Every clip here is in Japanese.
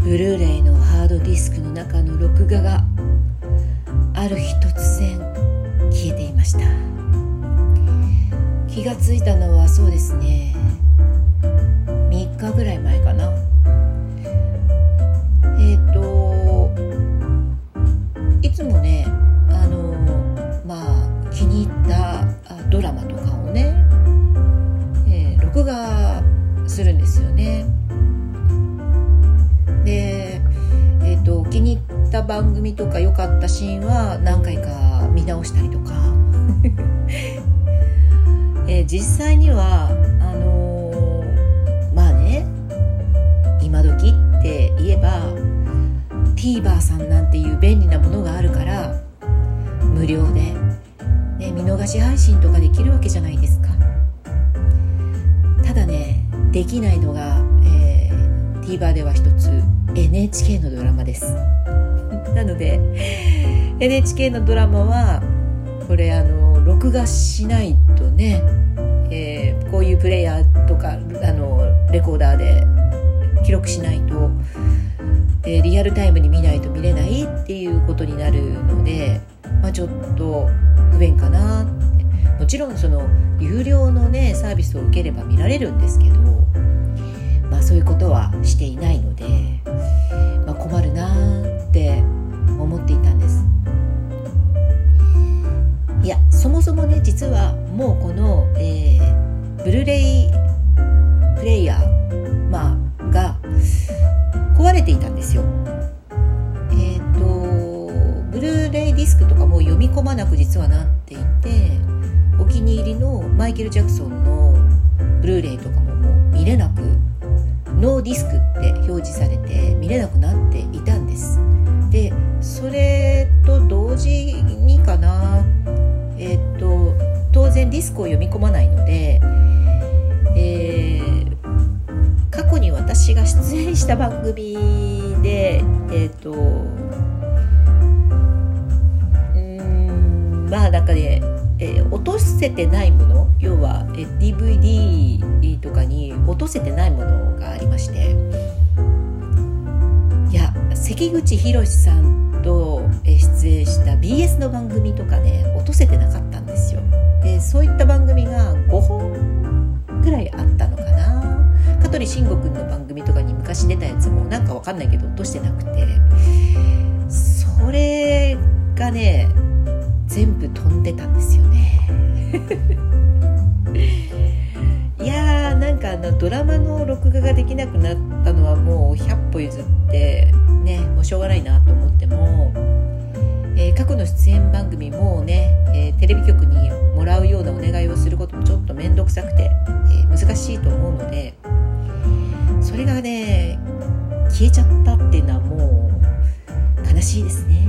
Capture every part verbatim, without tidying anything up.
ブルーレイのハードディスクの中の録画がある日突然消えていました。気がついたのはそうですね、みっかぐらい前かな。えっといつもね、あのまあ気に入ったドラマとかをね、えー、録画するんですよね。で、えっと気に入った番組とか良かったシーンは何回か見直したりとか、えー、実際にはあのー、まあね、今時って言えば TVer さんなんていう便利なものがあるから無料で、ね、見逃し配信とかできるわけじゃないですか。ただね、できないのが、えー、TVer では一つ エヌエイチケー のドラマですなので エヌエイチケー のドラマはこれあの録画しないとね、えー、こういうプレイヤーとかあのレコーダーで記録しないと、えー、リアルタイムに見ないと見れないっていうことになるので、まあ、ちょっと不便かなって。もちろんその有料のねサービスを受ければ見られるんですけど、まあ、そういうことはしていないので、まあ、困るなって思っていたんです。いや、そもそもね、実はもうこの、えー、ブルーレイプレイヤー、まあ、が壊れていたんですよ。えーとブルーレイディスクとかも読み込まなく実はなっていて、お気に入りのマイケル・ジャクソンのブルーレイとかももう見れなく、ノーディスクって表示されて見れなくなっていたんです。で、それと同時にかな、えー、と当然ディスクを読み込まないので、えー、過去に私が出演した番組で、えー、とうーんまあなんかね、えー、落とせてないもの、要は、えー、ディーブイディー とかに落とせてないものがありまして、いや、関口宏さんと出演した ビーエス の番組とかね、落とせてなかったんですよ。で、そういった番組がごほんくらいあったのかな。香取慎吾くんの番組とかに昔出たやつもなんかわかんないけど落としてなくて、それがね全部飛んでたんですよねいやー、なんかあのドラマの録画ができなくなったのはもうひゃっぽ譲ってね、もうしょうがないなと思っても、えー、過去の出演番組もね、えー、テレビ局にもらうようなお願いをすることもちょっと面倒くさくて、えー、難しいと思うので、それがね消えちゃったっていうのはもう悲しいですね。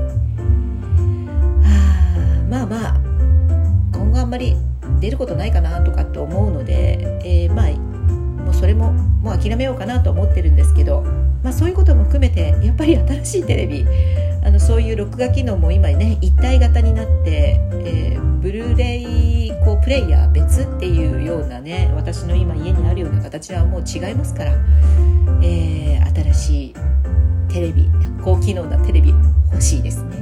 まあまあ今後あんまり出ることないかなとかって思うので、えー、まあもうそれももう諦めようかなと思ってるんですけど、まあ、そういうことも含めてやっぱり新しいテレビ、あのそういう録画機能も今ね一体型になって、えー、ブルーレイこうプレイヤー別っていうようなね、私の今家にあるような形はもう違いますから、えー、新しいテレビ、高機能なテレビ欲しいですね。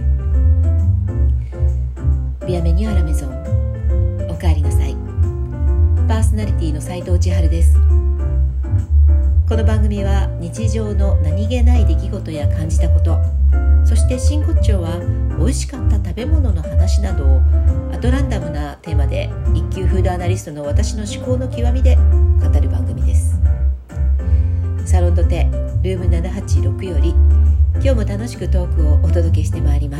ビアメニューアラメゾン、おかえりなさい。パーソナリティの斉藤千春です。この番組は日常の何気ない出来事や感じたこと、そして真骨頂は美味しかった食べ物の話などをアトランダムなテーマで一級フードアナリストの私の思考の極みで語る番組です。サロンドテルームななはちろくより今日も楽しくトークをお届けしてまいります。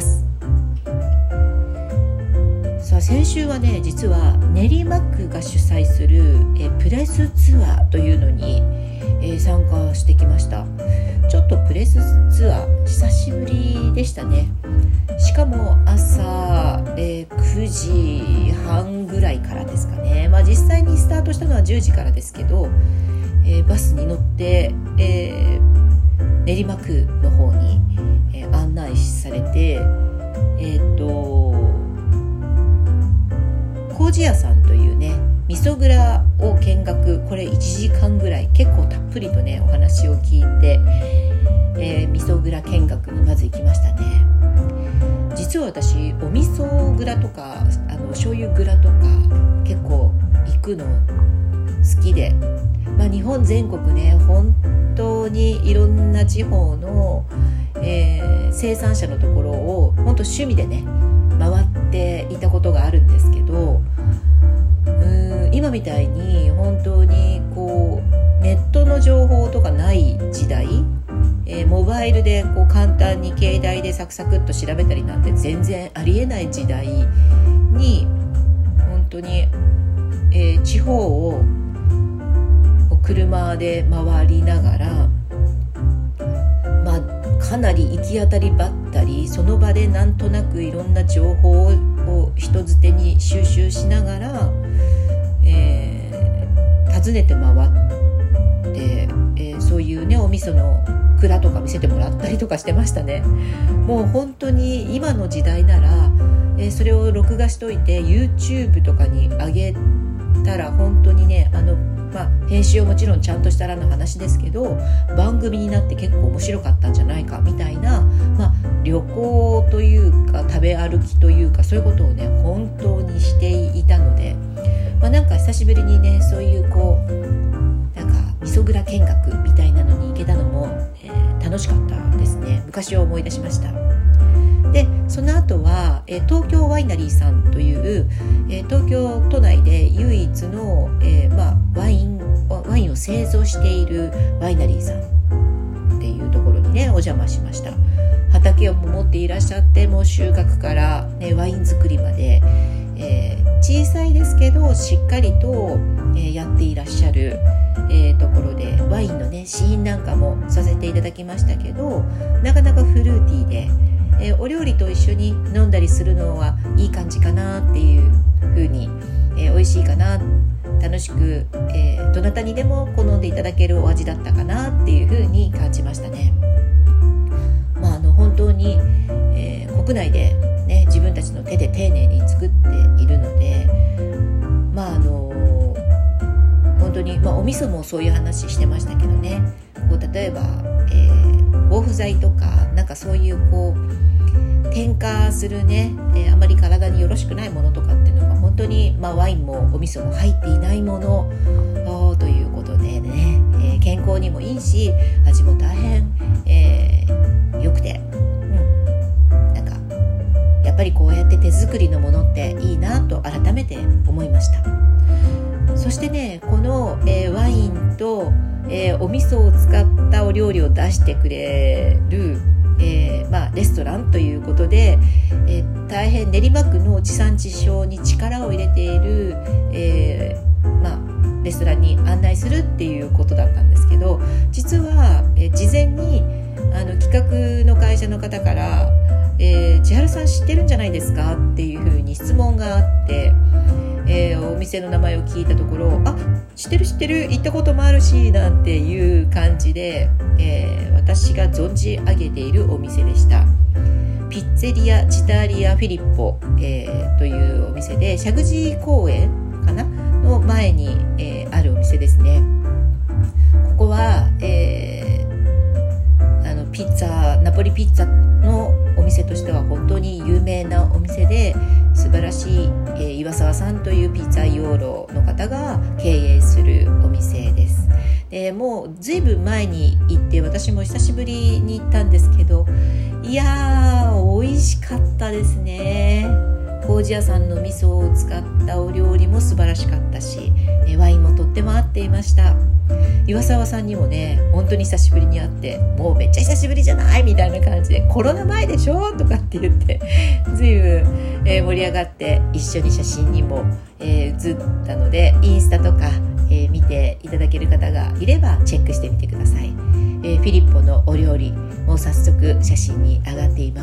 さあ、先週はね、実は練馬区が主催するえプレスツアーというのに、えー、参加してきました。ちょっとプレスツアー久しぶりでしたね。しかも朝、えー、くじはんぐらいからですかね。まあ、実際にスタートしたのはじゅうじからですけど、えー、バスに乗って、えー、練馬区の方に、えー、案内されて、えー、と麹屋さんというね味噌蔵を見学、これいちじかんぐらい結構たっぷりとねお話を聞いて、 えー、味噌蔵見学にまず行きましたね。実は私お味噌蔵とかあの醤油蔵とか結構行くの好きで、まあ、日本全国ね本当にいろんな地方の、えー、生産者のところを本当趣味でね回っていたことがあるんですけど、うーん今みたいに本当にこうネットの情報とかない時代、えー、モバイルでこう簡単に携帯でサクサクっと調べたりなんて全然ありえない時代に本当に、えー、地方を車で回りながら、まあ、かなり行き当たりばったりその場でなんとなくいろんな情報を人づてに収集しながら、えー、訪ねて回って、えー、そういうねお味噌の蔵とか見せてもらったりとかしてましたね。もう本当に今の時代なら、えー、それを録画しといて YouTube とかに上げたら本当にねあのまあ、編集をもちろんちゃんとしたらの話ですけど番組になって結構面白かったんじゃないかみたいな、まあ、旅行というか食べ歩きというかそういうことをね本当にしていたので、まあ、なんか久しぶりにねそういうこうなんか味噌蔵見学みたいなのに行けたのも、えー、楽しかったですね。昔を思い出しました。でその後は、えー、東京ワイナリーさんという、えー、東京都内で唯一の、えーまあ、ワイン、ワインを製造しているワイナリーさんっていうところにねお邪魔しました。畑を持っていらっしゃってもう収穫から、ね、ワイン作りまで、えー、小さいですけどしっかりと、えー、やっていらっしゃる、えー、ところでワインのね試飲なんかもさせていただきましたけどなかなかフルーティーでえー、お料理と一緒に飲んだりするのはいい感じかなっていう風に、えー、美味しいかな楽しく、えー、どなたにでも好んでいただけるお味だったかなっていう風に感じましたね。まあ、あの本当に、えー、国内で、ね、自分たちの手で丁寧に作っているので、まああのー、本当に、まあ、お味噌もそういう話してましたけどねこう例えば、えー、防腐剤とかなんかそういうこう添加するね、えー、あまり体によろしくないものとかっていうのが本当に、まあ、ワインもお味噌も入っていないものということでね、えー、健康にもいいし味も大変、えー、良くて、うん、なんかやっぱりこうやって手作りのものっていいなと改めて思いました。そしてねこの、えー、ワインと、えー、お味噌を使ったお料理を出してくれるえーまあ、レストランということで、えー、大変練馬区の地産地消に力を入れている、えーまあ、レストランに案内するっていうことだったんですけど実は、えー、事前にあの企画の会社の方から、えー、千春さん知ってるんじゃないですかっていうふうに質問があって、えー、お店の名前を聞いたところあ知ってる知ってる行ったこともあるしなんていう感じで、えー、私が存じ上げているお店でした。ピッツェリアジタリアフィリッポ、えー、というお店で石神井公園かなの前に、えー、あるお店ですね。ここは、えー、あのピッツァナポリピッツァのお店としては本当に有名なお店で素晴らしい、えー、岩沢さんというピッツァ養老の方が経営するお店です。でもうずいぶん前に行って私も久しぶりに行ったんですけどいやー美味しかったですね。麹屋さんの味噌を使ったお料理も素晴らしかったしワインもとっても合っていました。岩沢さんにもね本当に久しぶりに会ってもうめっちゃ久しぶりじゃないみたいな感じでコロナ前でしょとかって言ってずいぶん、えー、盛り上がって一緒に写真にも、えー、写ったのでインスタとか、えー、見ていただける方がいればチェックしてみてください。えー、フィリッポのお料理も早速写真に上がっています。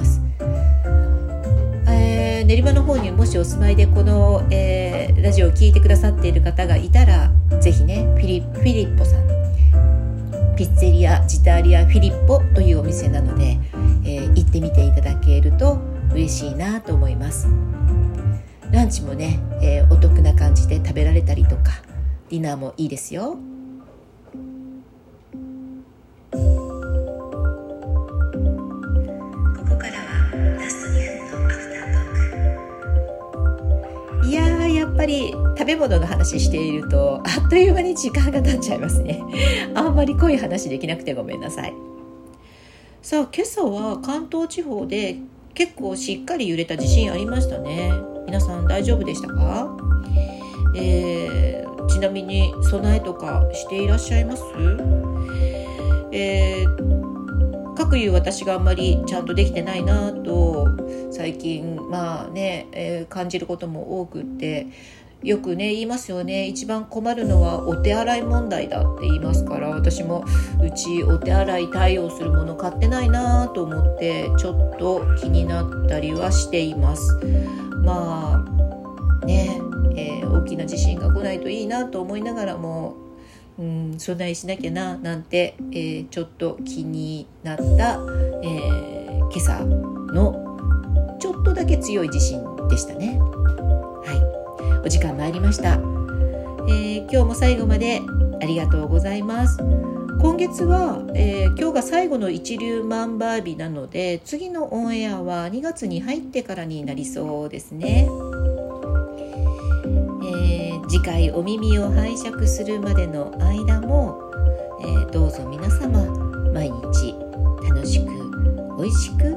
えー、練馬の方にもしお住まいでこの、えー、ラジオを聞いてくださっている方がいたらぜひねフィリ、フィリッポさんピッツェリアジタリアフィリッポというお店なので、えー、行ってみていただけると嬉しいなと思います。ランチもね、えー、お得な感じで食べられたりとかディナーもいいですよ。 り食べ物の話しているとあっという間に時間が経っちゃいますね。あんまり濃い話できなくてごめんなさい。さあ、今朝は関東地方で結構しっかり揺れた地震ありましたね。皆さん大丈夫でしたか？えー、ちなみに備えとかしていらっしゃいます？えー、かくいう私があんまりちゃんとできてないなと最近まあね、えー、感じることも多くって、よくね言いますよね。一番困るのはお手洗い問題だって言いますから、私もうちお手洗い対応するもの買ってないなと思ってちょっと気になったりはしています。まあね、えー、大きな地震が来ないといいなと思いながらも、うん、備えしなきゃななんて、えー、ちょっと気になった、えー、今朝のちょっとだけ強い地震でしたね。はい、お時間参りました。えー、今日も最後までありがとうございます。今月は、えー、今日が最後の一粒万倍日なので、次のオンエアはにがつに入ってからになりそうですね。えー、次回お耳を拝借するまでの間も、えー、どうぞ皆様毎日楽しくおいしく